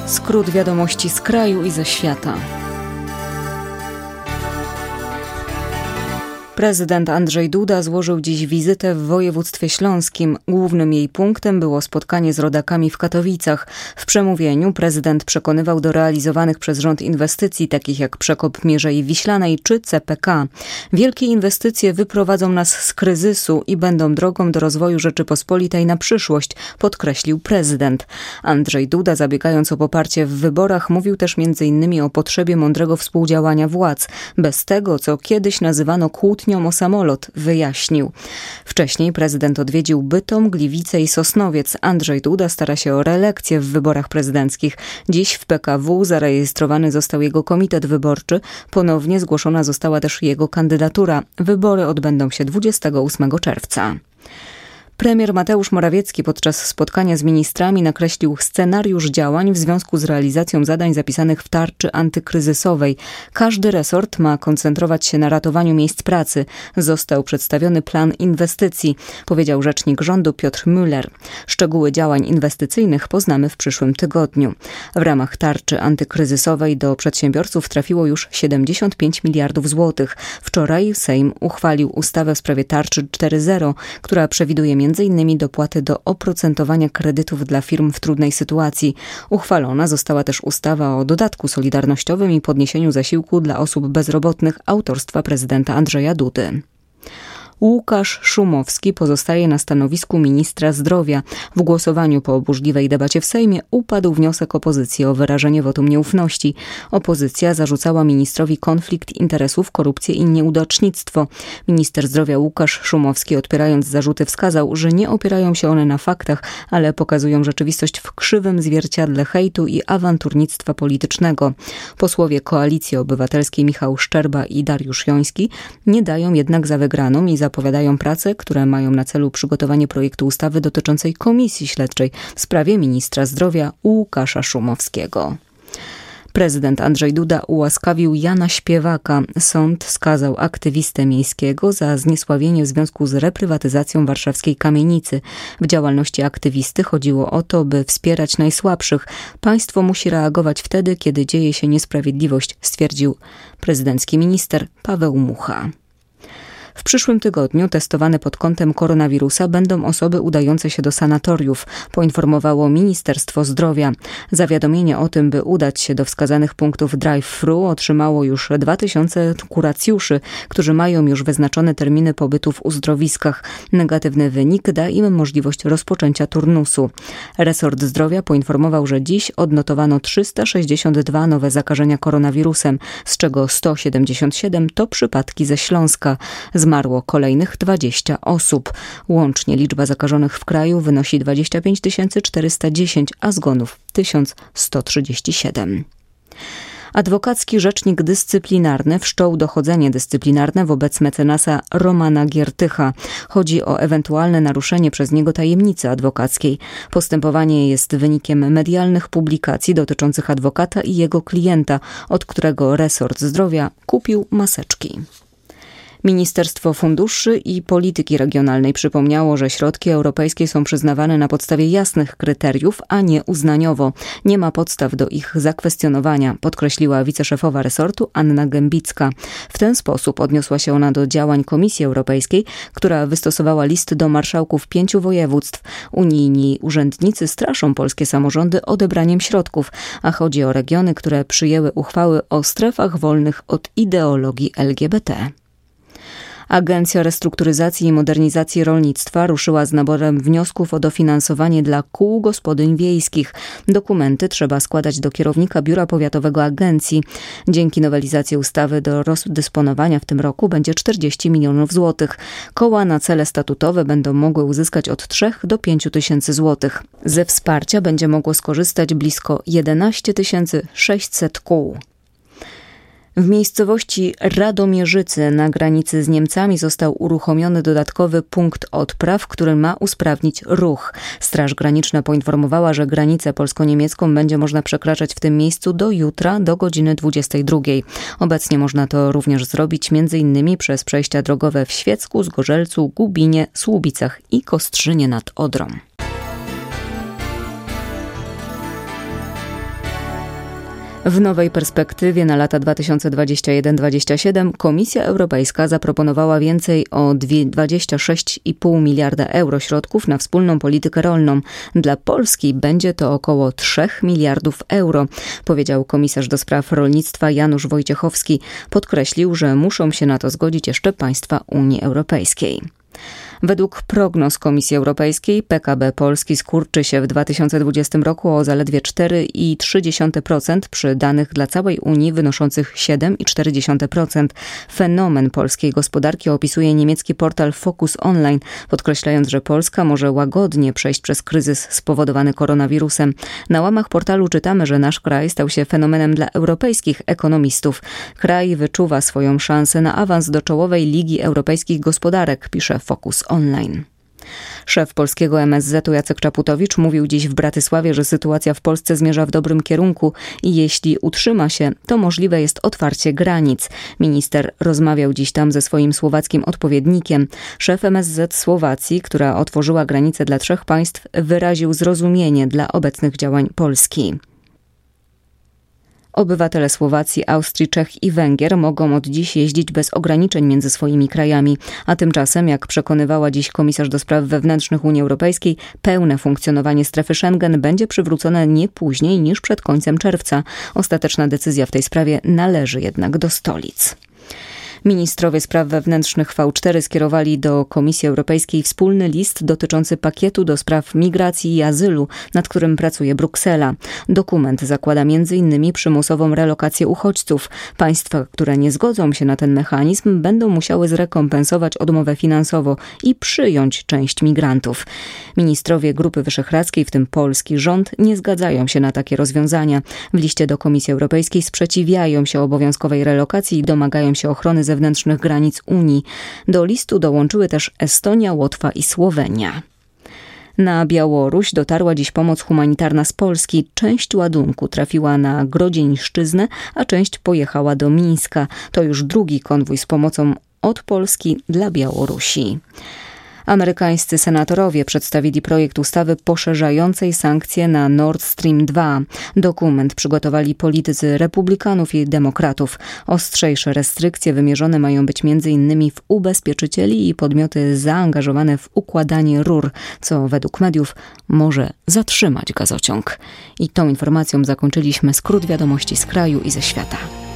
Skrót wiadomości z kraju i ze świata. Prezydent Andrzej Duda złożył dziś wizytę w województwie śląskim. Głównym jej punktem było spotkanie z rodakami w Katowicach. W przemówieniu prezydent przekonywał do realizowanych przez rząd inwestycji, takich jak przekop Mierzei Wiślanej czy CPK. Wielkie inwestycje wyprowadzą nas z kryzysu i będą drogą do rozwoju Rzeczypospolitej na przyszłość, podkreślił prezydent. Andrzej Duda, zabiegając o poparcie w wyborach, mówił też m.in. o potrzebie mądrego współdziałania władz. Bez tego, co kiedyś nazywano kłótnią o samolot, wyjaśnił. Wcześniej prezydent odwiedził Bytom, Gliwice i Sosnowiec. Andrzej Duda stara się o reelekcję w wyborach prezydenckich. Dziś w PKW zarejestrowany został jego komitet wyborczy. Ponownie zgłoszona została też jego kandydatura. Wybory odbędą się 28 czerwca. Premier Mateusz Morawiecki podczas spotkania z ministrami nakreślił scenariusz działań w związku z realizacją zadań zapisanych w tarczy antykryzysowej. Każdy resort ma koncentrować się na ratowaniu miejsc pracy. Został przedstawiony plan inwestycji, powiedział rzecznik rządu Piotr Müller. Szczegóły działań inwestycyjnych poznamy w przyszłym tygodniu. W ramach tarczy antykryzysowej do przedsiębiorców trafiło już 75 miliardów złotych. Wczoraj Sejm uchwalił ustawę w sprawie tarczy 4.0, która przewiduje m.in. dopłaty do oprocentowania kredytów dla firm w trudnej sytuacji. Uchwalona została też ustawa o dodatku solidarnościowym i podniesieniu zasiłku dla osób bezrobotnych autorstwa prezydenta Andrzeja Dudy. Łukasz Szumowski pozostaje na stanowisku ministra zdrowia. W głosowaniu po burzliwej debacie w Sejmie upadł wniosek opozycji o wyrażenie wotum nieufności. Opozycja zarzucała ministrowi konflikt interesów, korupcję i nieudacznictwo. Minister zdrowia Łukasz Szumowski, odpierając zarzuty, wskazał, że nie opierają się one na faktach, ale pokazują rzeczywistość w krzywym zwierciadle hejtu i awanturnictwa politycznego. Posłowie Koalicji Obywatelskiej Michał Szczerba i Dariusz Joński nie dają jednak za wygraną i zapowiadają prace, które mają na celu przygotowanie projektu ustawy dotyczącej komisji śledczej w sprawie ministra zdrowia Łukasza Szumowskiego. Prezydent Andrzej Duda ułaskawił Jana Śpiewaka. Sąd skazał aktywistę miejskiego za zniesławienie w związku z reprywatyzacją warszawskiej kamienicy. W działalności aktywisty chodziło o to, by wspierać najsłabszych. Państwo musi reagować wtedy, kiedy dzieje się niesprawiedliwość, stwierdził prezydencki minister Paweł Mucha. W przyszłym tygodniu testowane pod kątem koronawirusa będą osoby udające się do sanatoriów, poinformowało Ministerstwo Zdrowia. Zawiadomienie o tym, by udać się do wskazanych punktów drive-thru, otrzymało już 2000 kuracjuszy, którzy mają już wyznaczone terminy pobytu w uzdrowiskach. Negatywny wynik da im możliwość rozpoczęcia turnusu. Resort Zdrowia poinformował, że dziś odnotowano 362 nowe zakażenia koronawirusem, z czego 177 to przypadki ze Śląska. Zmarło kolejnych 20 osób. Łącznie liczba zakażonych w kraju wynosi 25 410, a zgonów 1137. Adwokacki rzecznik dyscyplinarny wszczął dochodzenie dyscyplinarne wobec mecenasa Romana Giertycha. Chodzi o ewentualne naruszenie przez niego tajemnicy adwokackiej. Postępowanie jest wynikiem medialnych publikacji dotyczących adwokata i jego klienta, od którego resort zdrowia kupił maseczki. Ministerstwo Funduszy i Polityki Regionalnej przypomniało, że środki europejskie są przyznawane na podstawie jasnych kryteriów, a nie uznaniowo. Nie ma podstaw do ich zakwestionowania, podkreśliła wiceszefowa resortu Anna Gębicka. W ten sposób odniosła się ona do działań Komisji Europejskiej, która wystosowała list do marszałków 5 województw. Unijni urzędnicy straszą polskie samorządy odebraniem środków, a chodzi o regiony, które przyjęły uchwały o strefach wolnych od ideologii LGBT. Agencja Restrukturyzacji i Modernizacji Rolnictwa ruszyła z naborem wniosków o dofinansowanie dla kół gospodyń wiejskich. Dokumenty trzeba składać do kierownika Biura Powiatowego Agencji. Dzięki nowelizacji ustawy do rozdysponowania w tym roku będzie 40 milionów złotych. Koła na cele statutowe będą mogły uzyskać od 3 do 5 tysięcy złotych. Ze wsparcia będzie mogło skorzystać blisko 11 600 kół. W miejscowości Radomierzycy na granicy z Niemcami został uruchomiony dodatkowy punkt odpraw, który ma usprawnić ruch. Straż Graniczna poinformowała, że granicę polsko-niemiecką będzie można przekraczać w tym miejscu do jutra do godziny 22. Obecnie można to również zrobić m.in. przez przejścia drogowe w Świecku, Zgorzelcu, Gubinie, Słubicach i Kostrzynie nad Odrą. W nowej perspektywie na lata 2021-2027 Komisja Europejska zaproponowała więcej o 26,5 miliarda euro środków na wspólną politykę rolną. Dla Polski będzie to około 3 miliardów euro, powiedział komisarz do spraw rolnictwa Janusz Wojciechowski. Podkreślił, że muszą się na to zgodzić jeszcze państwa Unii Europejskiej. Według prognoz Komisji Europejskiej PKB Polski skurczy się w 2020 roku o zaledwie 4,3% przy danych dla całej Unii wynoszących 7,4%. Fenomen polskiej gospodarki opisuje niemiecki portal Focus Online, podkreślając, że Polska może łagodnie przejść przez kryzys spowodowany koronawirusem. Na łamach portalu czytamy, że nasz kraj stał się fenomenem dla europejskich ekonomistów. Kraj wyczuwa swoją szansę na awans do czołowej Ligi Europejskich Gospodarek, pisze Focus Online. Szef polskiego MSZ-u Jacek Czaputowicz mówił dziś w Bratysławie, że sytuacja w Polsce zmierza w dobrym kierunku i jeśli utrzyma się, to możliwe jest otwarcie granic. Minister rozmawiał dziś tam ze swoim słowackim odpowiednikiem. Szef MSZ Słowacji, która otworzyła granice dla 3 państw, wyraził zrozumienie dla obecnych działań Polski. Obywatele Słowacji, Austrii, Czech i Węgier mogą od dziś jeździć bez ograniczeń między swoimi krajami, a tymczasem, jak przekonywała dziś komisarz do spraw wewnętrznych Unii Europejskiej, pełne funkcjonowanie strefy Schengen będzie przywrócone nie później niż przed końcem czerwca. Ostateczna decyzja w tej sprawie należy jednak do stolic. Ministrowie spraw wewnętrznych V4 skierowali do Komisji Europejskiej wspólny list dotyczący pakietu do spraw migracji i azylu, nad którym pracuje Bruksela. Dokument zakłada m.in. przymusową relokację uchodźców. Państwa, które nie zgodzą się na ten mechanizm, będą musiały zrekompensować odmowę finansowo i przyjąć część migrantów. Ministrowie Grupy Wyszehradzkiej, w tym polski rząd, nie zgadzają się na takie rozwiązania. W liście do Komisji Europejskiej sprzeciwiają się obowiązkowej relokacji i domagają się ochrony zewnętrznych granic Unii. Do listu dołączyły też Estonia, Łotwa i Słowenia. Na Białoruś dotarła dziś pomoc humanitarna z Polski. Część ładunku trafiła na Grodzieńszczyznę, a część pojechała do Mińska. To już drugi konwój z pomocą od Polski dla Białorusi. Amerykańscy senatorowie przedstawili projekt ustawy poszerzającej sankcje na Nord Stream 2. Dokument przygotowali politycy republikanów i demokratów. Ostrzejsze restrykcje wymierzone mają być m.in. w ubezpieczycieli i podmioty zaangażowane w układanie rur, co według mediów może zatrzymać gazociąg. I tą informacją zakończyliśmy skrót wiadomości z kraju i ze świata.